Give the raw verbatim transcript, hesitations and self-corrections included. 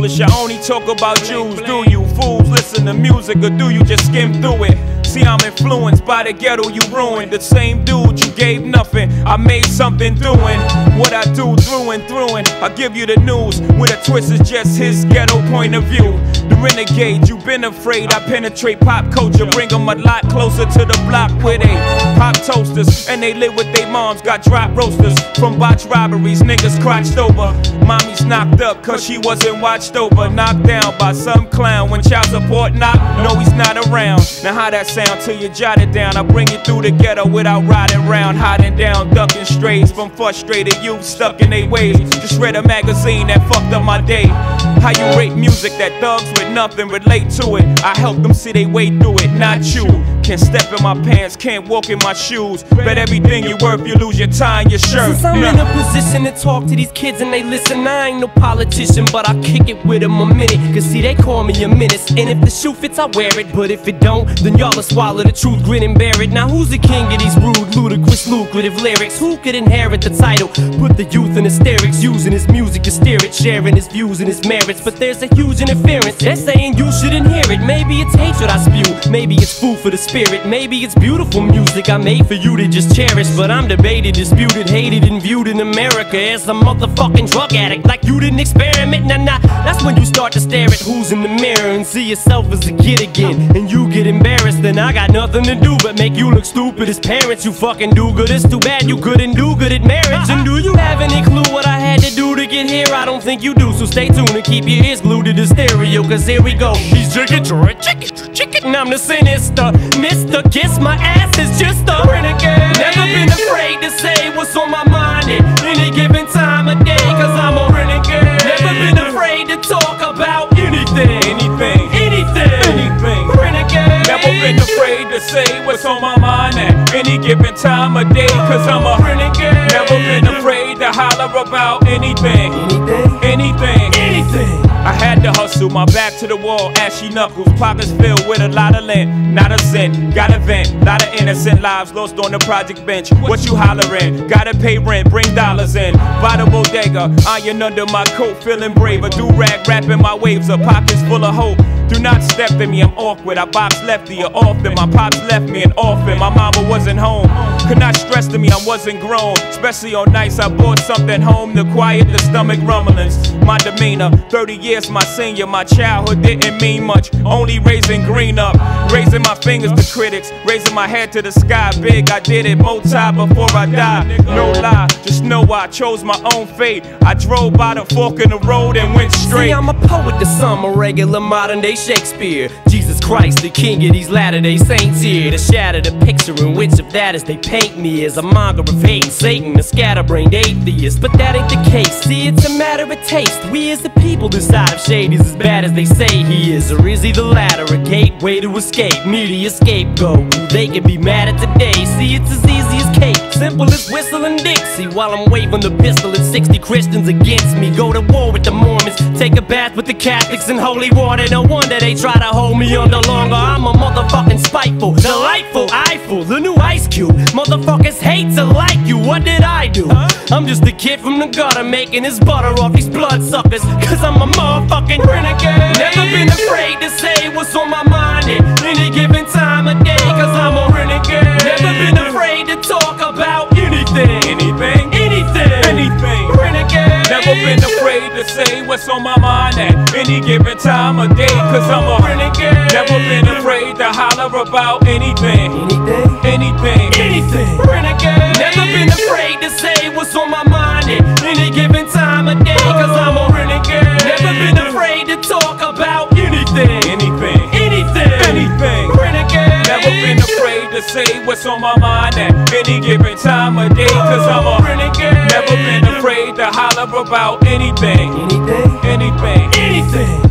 foolish. I only talk about Jews. Do you fools listen to music, or do you just skim through it? See, I'm influenced by the ghetto you ruined. The same dude you gave nothing, I made something doing what I do through and through. And I give you the news with a twist, is just his ghetto point of view. The renegade, you've been afraid. I penetrate pop culture, bring them a lot closer to the block where they pop toasters and they live with their moms. Got drop roasters from botched robberies, niggas crotched over. Mommy's knocked up cause she wasn't watched over. Knocked down by some clown when child support knock. No, he's not around. Now how that sound till you jot it down? I bring you through the ghetto without riding round, hiding down, ducking strays from frustrated youth stuck in their ways. Just read a magazine that fucked up my day. How you rate music that thugs with nothing relate to it? I help them see they way through it, not you. Can't step in my pants, can't walk in my shoes. Bet everything you worth, you lose your tie and your shirt. Since I'm in a position to talk to these kids and they listen, I ain't no politician, but I kick it with them a minute. Cause see, they call me a menace, and if the shoe fits, I wear it. But if it don't, then y'all will swallow the truth, grin and bear it. Now who's the king of these rude, ludicrous, lucrative lyrics? Who could inherit the title? Put the youth in hysterics, using his music to steer it, sharing his views and his merits. But there's a huge interference, they're saying you shouldn't hear it. Maybe it's hatred I spew, maybe it's food for the spirit. Maybe it's beautiful music I made for you to just cherish. But I'm debated, disputed, hated, and viewed in America as a motherfucking drug addict. Like you didn't experiment, nah nah. That's when you start to stare at who's in the mirror and see yourself as a kid again. And you get embarrassed, then I got nothing to do but make you look stupid as parents. You fucking do good, it's too bad you couldn't do good at marriage. And do you have any clue what I had to do to get here? I don't think you do, so stay tuned and keep your ears glued to the stereo. Cause here we go. He's chicken, chicken, chicken, and I'm the sinister Mister Kiss my ass is just a renegade. Never been afraid to say what's on my mind at any given time of day, cause I'm a renegade. Never been afraid to talk about anything, Anything, anything, anything. renegade. Never been afraid to say what's on my mind at any given time of day, cause I'm a renegade. Never been afraid to holler about anything, Anything, anything. anything. I had to hustle, my back to the wall, ashy knuckles, pockets filled with a lot of lint, not a cent, got a vent, lot of innocent lives lost on the project bench. What you hollering? Gotta pay rent, bring dollars in. By the bodega, iron under my coat, feeling braver. Do-rag wrapping my waves up, pockets full of hope. Do not step in me, I'm awkward. I box lefty or often. My pops left me an orphan. My mama wasn't home. Could not stress to me, I wasn't grown. Especially on nights I brought something home to quiet the stomach rumblings. My demeanor, thirty years my senior. My childhood didn't mean much, only raising green up. Raising my fingers to critics, raising my head to the sky. Big, I did it, multi before I died. No lie, just know I chose my own fate. I drove by the fork in the road and went straight. See, I'm a poet to some, a regular modern day Shakespeare. Jesus Christ, the king of these latter-day saints here, to shatter the picture in which of that as they paint me as a monger of hate and Satan, a scatterbrained atheist. But that ain't the case, see, it's a matter of taste. We as the people decide if Shady's as bad as they say he is, or is he the latter, a gateway to escape, media scapegoat. They can be mad at today, see, it's as easy as cake, simple as whistling Dixie, while I'm waving the pistol at sixty Christians against me. Go to war with the Mormons, take a bath with the Catholics in holy water. No wonder they try to hold me under longer. I'm a motherfucking spiteful, delightful, eyeful, the new Ice Cube. Motherfuckers hate to like you, what did I do? I'm just a kid from the gutter making his butter off these bloodsuckers, cause I'm a motherfucking renegade. Never been afraid to say what's on my mind at any given time of day, cause I'm a renegade. Never been afraid to talk about anything, Anything, anything, anything. renegade. Never been afraid to say what's on my mind at any given time of day, cause I'm a renegade. Never been afraid to holler about anything, anything, anything, anything, renegade. Never been afraid to say what's on my mind at any given time of day, cause I'm a renegade. Never been afraid to talk about anything, anything, anything, anything. renegade. Never been afraid to say what's on my mind at any given time of day, cause I'm a renegade. Never been afraid to holler about anything, anything, anything. anything.